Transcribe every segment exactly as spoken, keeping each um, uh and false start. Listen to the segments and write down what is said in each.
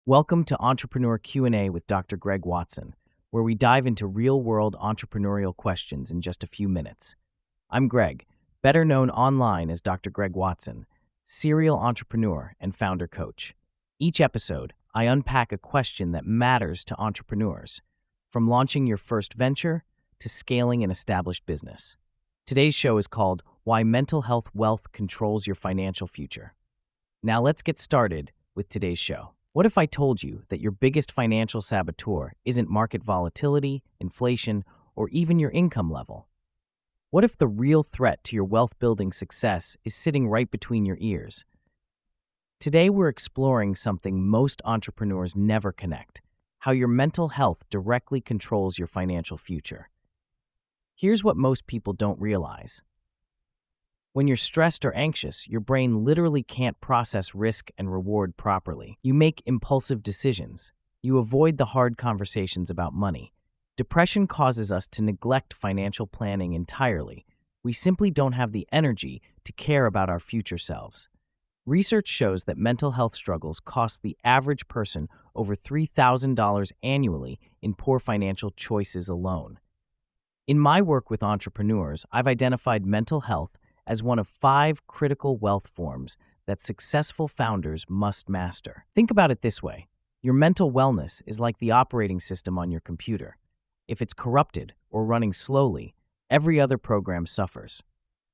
Welcome to Entrepreneur Q and A with Doctor Greg Watson, where we dive into real-world entrepreneurial questions in just a few minutes. I'm Greg, better known online as Doctor Greg Watson, serial entrepreneur and founder coach. Each episode, I unpack a question that matters to entrepreneurs, from launching your first venture to scaling an established business. Today's show is called Why Mental Health Wealth Controls Your Financial Future. Now let's get started with today's show. What if I told you that your biggest financial saboteur isn't market volatility, inflation, or even your income level? What if the real threat to your wealth-building success is sitting right between your ears? Today, we're exploring something most entrepreneurs never connect: how your mental health directly controls your financial future. Here's what most people don't realize. When you're stressed or anxious, your brain literally can't process risk and reward properly. You make impulsive decisions. You avoid the hard conversations about money. Depression causes us to neglect financial planning entirely. We simply don't have the energy to care about our future selves. Research shows that mental health struggles cost the average person over three thousand dollars annually in poor financial choices alone. In my work with entrepreneurs, I've identified mental health as one of five critical wealth forms that successful founders must master. Think about it this way. Your mental wellness is like the operating system on your computer. If it's corrupted or running slowly, every other program suffers.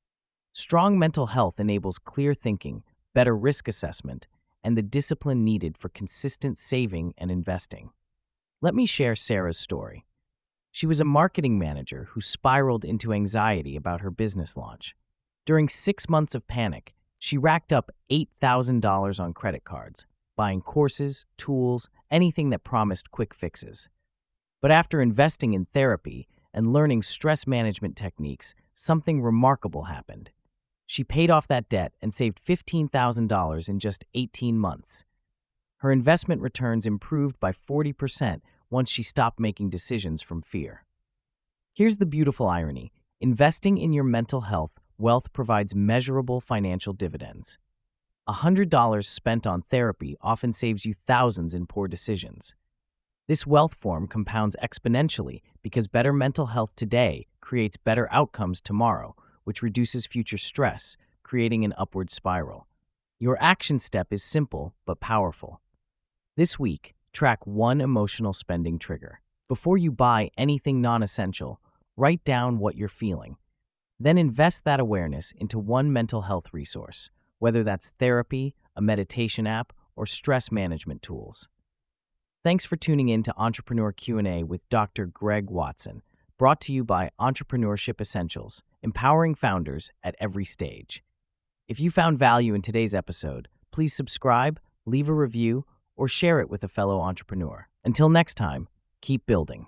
Strong mental health enables clear thinking, better risk assessment, and the discipline needed for consistent saving and investing. Let me share Sarah's story. She was a marketing manager who spiraled into anxiety about her business launch. During six months of panic, she racked up eight thousand dollars on credit cards, buying courses, tools, anything that promised quick fixes. But after investing in therapy and learning stress management techniques, something remarkable happened. She paid off that debt and saved fifteen thousand dollars in just eighteen months. Her investment returns improved by forty percent once she stopped making decisions from fear. Here's the beautiful irony. Investing in your mental health wealth provides measurable financial dividends. one hundred dollars spent on therapy often saves you thousands in poor decisions. This wealth form compounds exponentially because better mental health today creates better outcomes tomorrow, which reduces future stress, creating an upward spiral. Your action step is simple but powerful. This week, track one emotional spending trigger. Before you buy anything non-essential, write down what you're feeling. Then invest that awareness into one mental health resource, whether that's therapy, a meditation app, or stress management tools. Thanks for tuning in to Entrepreneur Q and A with Doctor Greg Watson, brought to you by Entrepreneurship Essentials, empowering founders at every stage. If you found value in today's episode, please subscribe, leave a review, or share it with a fellow entrepreneur. Until next time, keep building.